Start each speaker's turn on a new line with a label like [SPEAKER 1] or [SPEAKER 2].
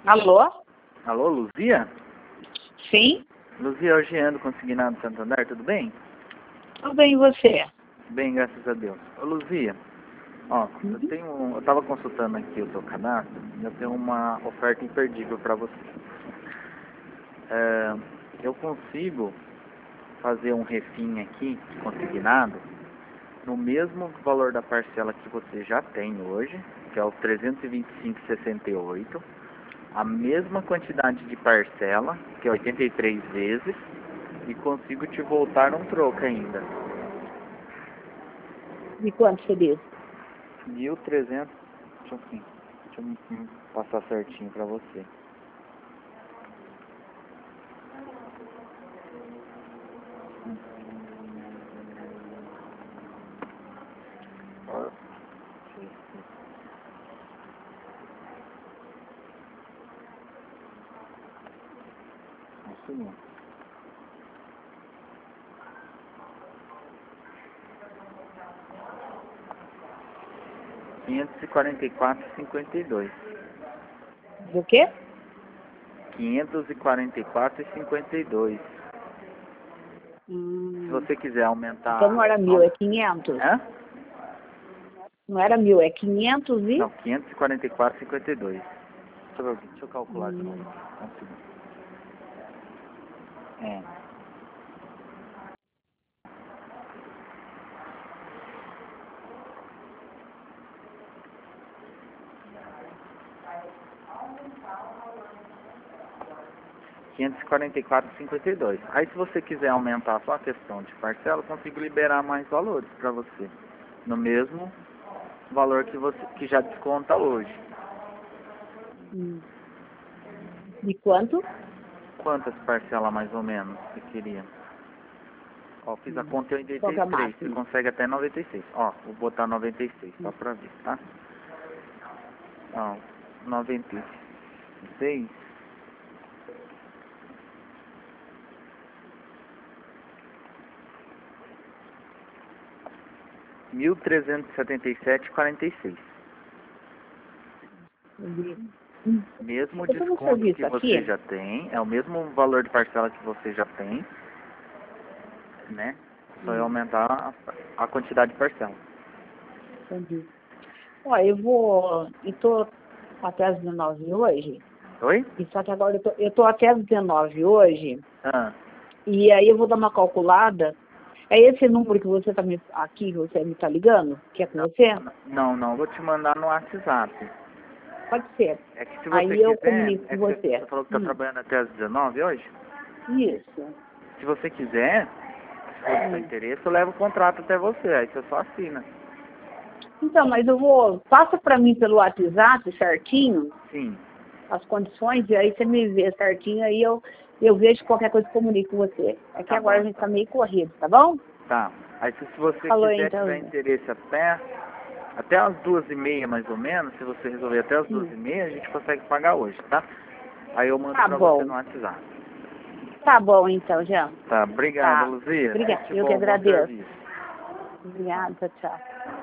[SPEAKER 1] Alô?
[SPEAKER 2] Alô, Luzia?
[SPEAKER 1] Sim?
[SPEAKER 2] Luzia, é o Jean do Consignado Santander, tudo bem?
[SPEAKER 1] Tudo bem, e você?
[SPEAKER 2] Bem, graças a Deus. Ô, Luzia, ó, eu tava consultando aqui o seu cadastro e eu tenho uma oferta imperdível para você. Eu consigo fazer um refim aqui, consignado, no mesmo valor da parcela que você já tem hoje, que é o 325,68, a mesma quantidade de parcela, que é 83 vezes, e consigo te voltar um troco ainda.
[SPEAKER 1] E quanto seria?
[SPEAKER 2] 1.300, deixa eu passar certinho pra você. Isso mesmo. R$ 544,52.
[SPEAKER 1] Do quê?
[SPEAKER 2] 544,52. Se você quiser aumentar...
[SPEAKER 1] Então não era 1.000, é 500.
[SPEAKER 2] Hã?
[SPEAKER 1] Não era 1.000, é 500 e...
[SPEAKER 2] Não, 544,52. Deixa eu calcular de novo. Um segundo. É. R$ 544,52. Aí se você quiser aumentar só a questão de parcela, eu consigo liberar mais valores para você. No mesmo valor que já desconta hoje.
[SPEAKER 1] De quanto?
[SPEAKER 2] Quantas parcelas mais ou menos você queria? Ó, fiz a conta em
[SPEAKER 1] Qual que é a
[SPEAKER 2] 83. Você
[SPEAKER 1] máxima?
[SPEAKER 2] consegue até 96. Ó, vou botar 96 só pra ver, tá? Ó, 96. R$ 1.377,46. Mesmo
[SPEAKER 1] Eu tô no
[SPEAKER 2] desconto que
[SPEAKER 1] serviço
[SPEAKER 2] você
[SPEAKER 1] aqui.
[SPEAKER 2] já tem, é o mesmo valor de parcela que você já tem, né? Só eu aumentar a quantidade de parcela.
[SPEAKER 1] Entendi. Ó, eu tô até as 19 hoje.
[SPEAKER 2] Oi?
[SPEAKER 1] E só que agora eu tô até as 19 hoje.
[SPEAKER 2] Ah,
[SPEAKER 1] E aí eu vou dar uma calculada. É esse número que você tá aqui, que você me tá ligando? Que é com você?
[SPEAKER 2] não, vou te mandar no WhatsApp.
[SPEAKER 1] Pode ser.
[SPEAKER 2] É que se você
[SPEAKER 1] Aí eu
[SPEAKER 2] quiser,
[SPEAKER 1] comunico com você.
[SPEAKER 2] você falou que tá trabalhando até as 19 hoje?
[SPEAKER 1] Isso.
[SPEAKER 2] Se você quiser, se for do seu interesse, eu levo o contrato até você, aí você só assina.
[SPEAKER 1] Então, mas passa para mim pelo WhatsApp certinho,
[SPEAKER 2] Sim.
[SPEAKER 1] as condições, e aí você me vê certinho, aí eu vejo qualquer coisa e comunico com você. É que
[SPEAKER 2] Tá
[SPEAKER 1] agora
[SPEAKER 2] bom,
[SPEAKER 1] a gente tá
[SPEAKER 2] então.
[SPEAKER 1] meio corrido, tá bom?
[SPEAKER 2] Tá. Aí se você
[SPEAKER 1] Falou
[SPEAKER 2] quiser,
[SPEAKER 1] então.
[SPEAKER 2] tiver interesse até as 2h30 mais ou menos, se você resolver até as 2h30, a gente consegue pagar hoje, tá? Aí eu mando
[SPEAKER 1] Tá
[SPEAKER 2] pra você no
[SPEAKER 1] bom.
[SPEAKER 2] WhatsApp.
[SPEAKER 1] Tá bom então, Jean.
[SPEAKER 2] Tá, obrigado,
[SPEAKER 1] Tá.
[SPEAKER 2] Luzia.
[SPEAKER 1] Obrigada.
[SPEAKER 2] Tudo de
[SPEAKER 1] Eu que
[SPEAKER 2] bom
[SPEAKER 1] agradeço.
[SPEAKER 2] serviço.
[SPEAKER 1] Obrigada, tchau.